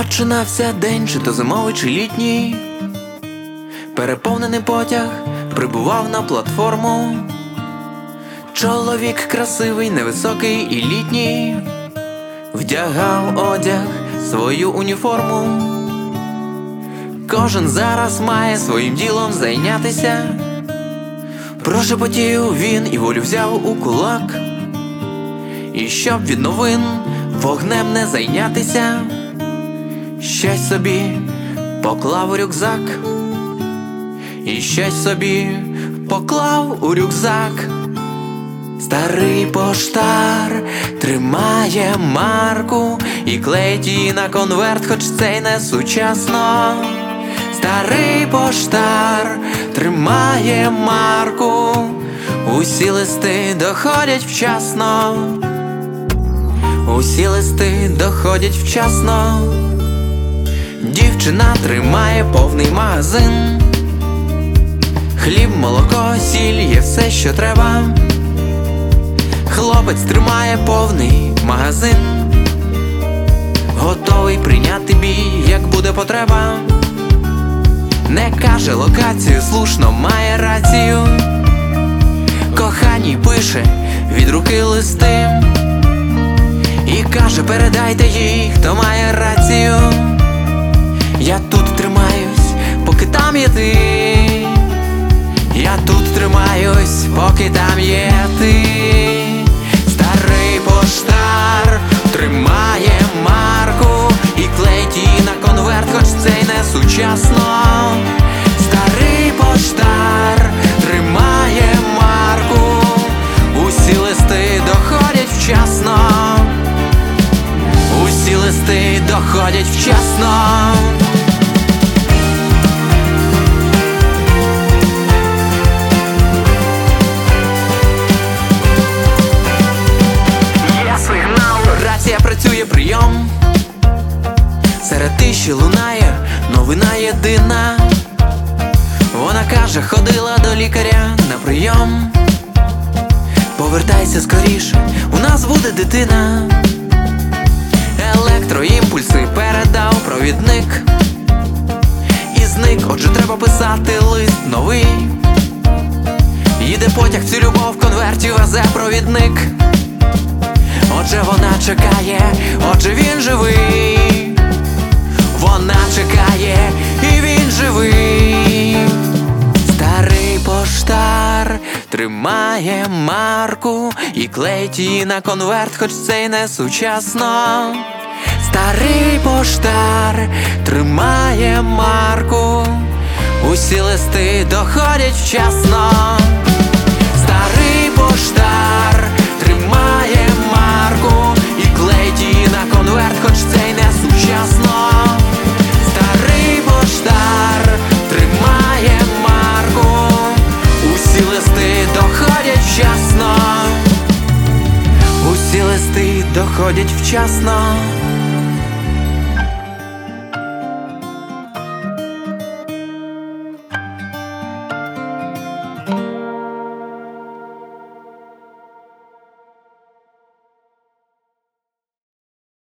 Починався день, чи то зимовий, чи літній. Переповнений потяг прибував на платформу. Чоловік красивий, невисокий і літній, вдягав одяг, свою уніформу. Кожен зараз має своїм ділом зайнятися. Прошепотів він і волю взяв у кулак. І щоб від новин вогнем не зайнятися, щось собі поклав у рюкзак. І щось собі поклав у рюкзак. Старий поштар тримає марку і клеїть її на конверт, хоч це й не сучасно. Старий поштар тримає марку, усі листи доходять вчасно. Усі листи доходять вчасно. Дівчина тримає повний магазин. Хліб, молоко, сіль, є все, що треба. Хлопець тримає повний магазин, готовий прийняти бій, як буде потреба. Не каже локацію, слушно має рацію. Коханій пише від руки листи і каже: передайте їй, хто має рацію. Я тут тримаюсь, поки там є ти. Я тут тримаюсь, поки там є ти. Старий поштар тримає марку і клеїть її на конверт, хоч це й не сучасно. Старий поштар тримає марку, усі листи доходять вчасно. Усі листи доходять вчасно. Рація працює, прийом. Серед тиші лунає новина єдина. Вона каже: ходила до лікаря на прийом. Повертайся скоріше, у нас буде дитина. Електроімпульси передав провідник і зник, отже треба писати лист новий. Їде потяг, цю любов в конверті везе провідник. Отже вона чекає, отже він живий. Вона чекає, і він живий. Старий поштар тримає марку і клеїть її на конверт, хоч це й не сучасно. Старий поштар тримає марку, усі листи доходять вчасно. Старий поштар тримає марку і клеїть її на конверт, хоч це й не сучасно. Старий поштар тримає марку, усі листи доходять вчасно. Усі листи доходять вчасно.